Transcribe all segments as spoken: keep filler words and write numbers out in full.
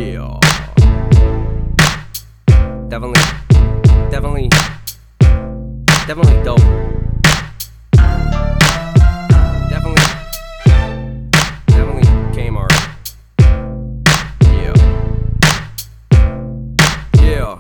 Yeah. Definitely, definitely, definitely dope. Definitely, definitely Kmart. Yeah. Yeah.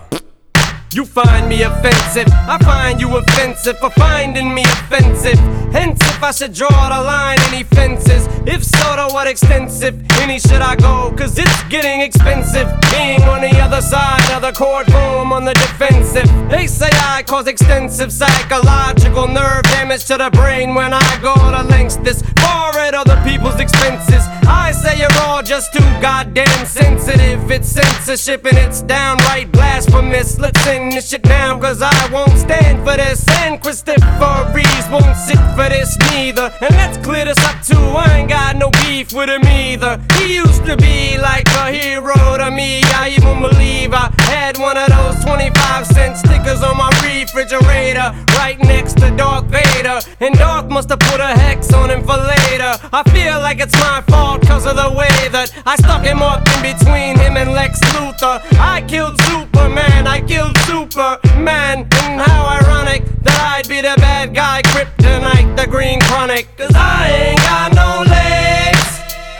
You find me offensive, I find you offensive for finding me offensive. Hence, if I should draw the line, any fences? If so, to what extensive? Any should I go? Cause it's getting expensive being on the other side of the courtroom on the defensive. They say I cause extensive psychological nerve damage to the brain when I go to lengths this far at other people's expenses. I say you're all just too goddamn sensitive. It's censorship and it's downright blasphemous. Let's end this shit now, cause I won't stand for this. And Christopher Reeves won't sit for this neither. And let's clear this up too, I ain't got no beef with him either. He used to be like a hero to me. I even believe I had one of those twenty-five cent stickers on my refrigerator, right next to Darth Vader. And Darth must have put a hex on him for later. I feel like it's my fault cause of the way that I stuck him up in between him and Lex Luthor. I killed Superman, I killed Superman. And how ironic that I'd be the bad guy, Kryptonite, the Green Chronic. Cause I ain't got no legs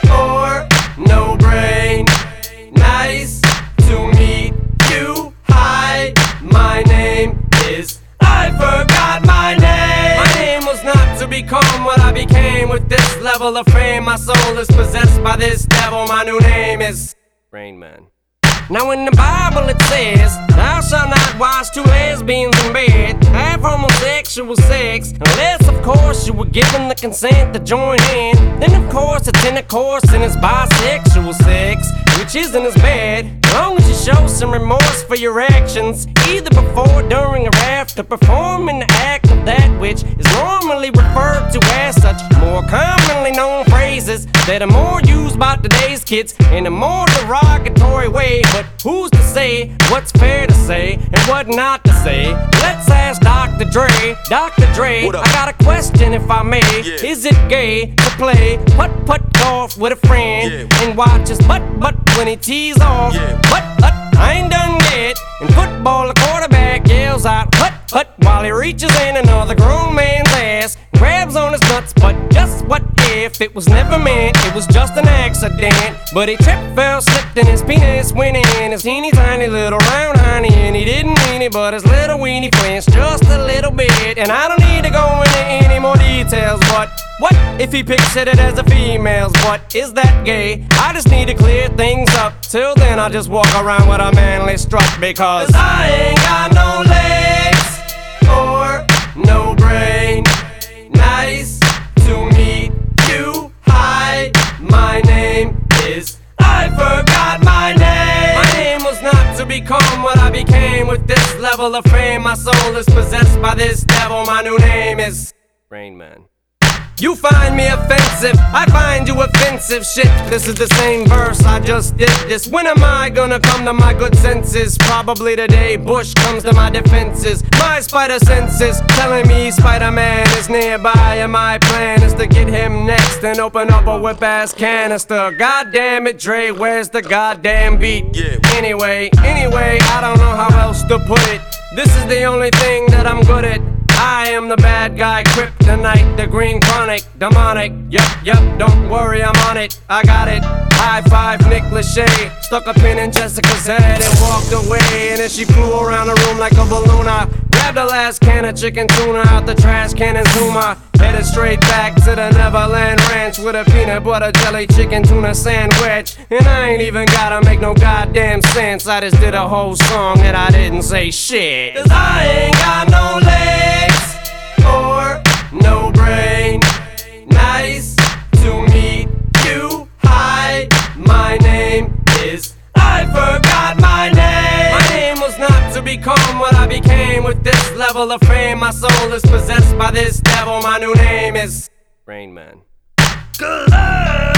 or no brain. Nice to meet you. Hi, my name is, I forgot my name. My name was not to become what I became. With this level of fame, my soul is possessed by this devil. My new name is Rain Man. Now in the Bible it says, thou shalt not watch two lesbians in bed, have homosexual sex, unless of course you were given the consent to join in. Then of course it's intercourse and it's bisexual sex, which isn't as bad, as long as you show some remorse for your actions, either before, during, or after performing the act of that which is normally referred to as such. More commonly known phrases that are more used by today's kids in a more derogatory way. But who's to say what's fair to say and what not to say? Let's ask Doctor Dre. Doctor Dre, I got a question if I may. Yeah. Is it gay to play putt-putt golf with a friend, yeah, and watch his butt-butt when he tees off? Yeah. But-but, I ain't done yet. In football, the quarterback yells out hut-hut while he reaches in another grown man's ass, grabs on his nuts. But just what if it was never meant, it was just an accident? But he tripped, fell, slipped, and his penis went in his teeny tiny little round honey, and he didn't mean it, but his little weenie flinched just a little bit. And I don't need to go into any more details, but what if he pictured it as a female's butt? Is that gay? I just need to clear things up. Till then I'll just walk around with a manly strut, because Cause I ain't got no legs or no brain. Nice to meet you. Hi, my name is, I forgot my name. My name was not to become what I became. With this level of fame, my soul is possessed by this devil. My new name is Rain Man. You find me offensive, I find you offensive. Shit, this is the same verse, I just did this. When am I gonna come to my good senses? Probably the day Bush comes to my defenses. My spider senses telling me Spider-Man is nearby, and my plan is to get him next and open up a whip-ass canister. God damn it, Dre, where's the goddamn beat? Yeah. Anyway, anyway, I don't know how else to put it. This is the only thing that I'm good at. I am the bad guy, Kryptonite, the Green Chronic, demonic. Yup, yup, don't worry, I'm on it. I got it. High five, Nick Lachey. Stuck a pin in Jessica's head and walked away. And then she flew around the room like a balloon. I grabbed the last can of chicken tuna out the trash can and Zuma. Headed straight back to the Neverland Ranch with a peanut butter jelly chicken tuna sandwich. And I ain't even gotta make no goddamn sense. I just did a whole song and I didn't say shit. Cause I ain't got no legs or no brain. Nice to meet you. Hi, my name is, I forgot my name. My name was not to become what I became. With this level of fame, my soul is possessed by this devil. My new name is Rain Man. Good luck.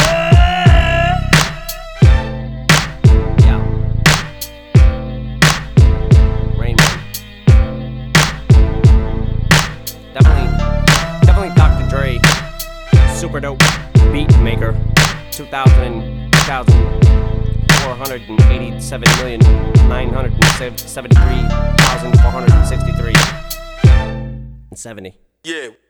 Yeah. Rain Man. Definitely, definitely Doctor Dre. Super dope beat maker. two thousand, two thousand four hundred eighty-seven million nine hundred seventy-three thousand four hundred sixty-three and seventy. Yeah.